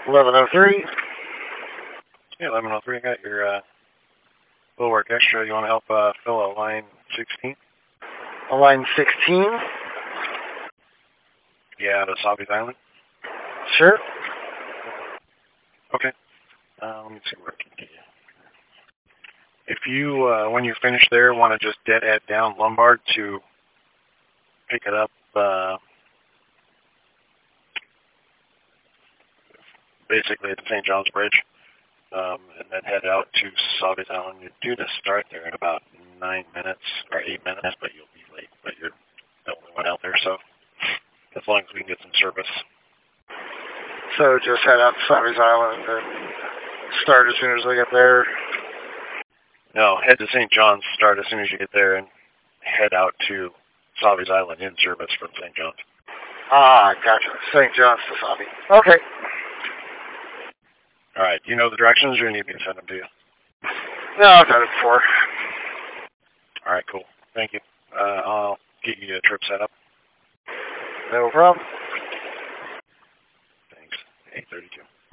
1103. Yeah, 1103. I got your Bulwark Extra. You want to help fill a line 16? On line 16? Yeah, to Savi's Island. Sure. Okay. Let me see where I can get you. If you, when you finish there, want to just deadhead down Lombard to pick it up, basically at the St. John's Bridge, and then head out to Savi's Island. You're due to start there in about 9 minutes or 8 minutes, but you'll be late. But you're the only one out there, so as long as we can get some service. So just head out to Savi's Island and start as soon as I get there. No, head to St. John's, start as soon as you get there, and head out to Savi's Island in service from St. John's. Ah, gotcha. St. John's to Savi. Okay. All right. Do you know the directions, or you need me to send them to you? No, I've done it before. All right, cool. Thank you. I'll get you a trip set up. No problem.